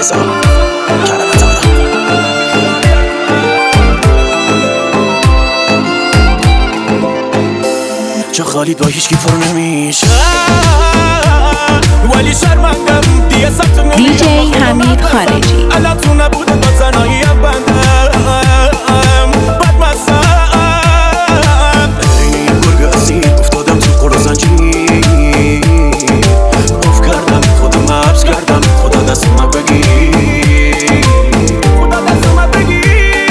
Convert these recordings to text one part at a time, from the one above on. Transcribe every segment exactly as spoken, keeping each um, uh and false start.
رضا کلمت آدم چه خالید با هیچ کی پر نمیشه ولی شرمندم دیگه سبت نمیشه دی جی حمید خارجی الان تو نبوده با زنایی بندم بد مستم این یه گرگ اسیر افتادم تو قر و زنجیر اف کردم خودم حبس کردم خدا دست من بگیر خدا دست من بگیر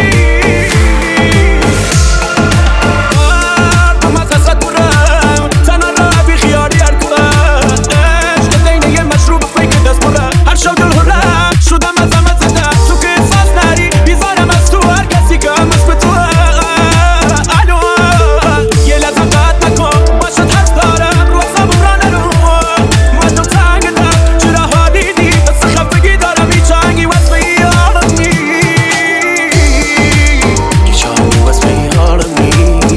مردم از حسرت برم تنها را بی خیالی هر کنم عشق دینه یه مشروب فکر دست برم هر شب دل هرم شدم از همه زدم تو که احساس نری بیزارم از تو هر کسی که هم از به تو الو یه لحظه قد نکن باشد حرف دارم رو حسابم را نرو من تو تنگتم چرا حالیدی دست خفگی دارم هیچ آهنگی وصف ای حالمی هیچ آهنگی وصف ای حالمی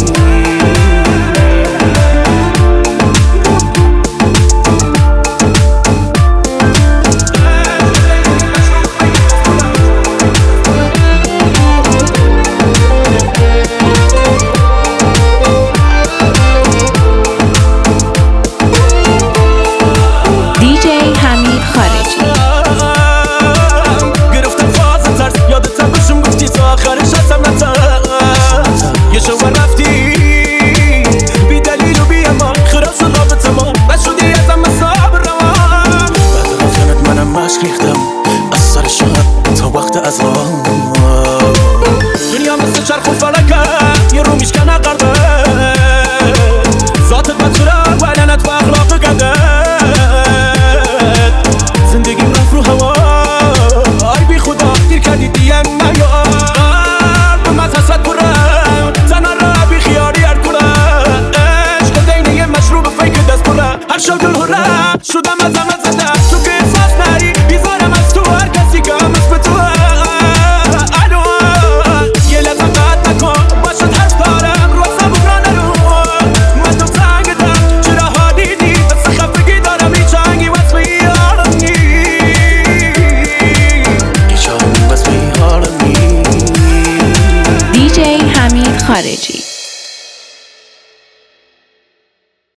دی جی حمید خارجی گرفتم فاز ترس یادتم بشم گفتی تا آخرش هستم نترس یه شو رفتی بی دلیل و بی امان خراب شد رابطه ما نشدی ازم مصاب روان بعد رفتنت منم مشک ریختم از سر شب تا وقت اذان دنیا مثل چرخ و فلکه یه رو میشکنه قربه ذاتت بدخرا و علنت و اخلاق گنده زندگیم رفت رو هوا آی بی خدا دیر کردی دیم نیا قلبم از حسرت برم تنها را بی خیالی هر کنم عشق دینه یه مشروب فکر دست برم هر شب دل هرم شدم از همه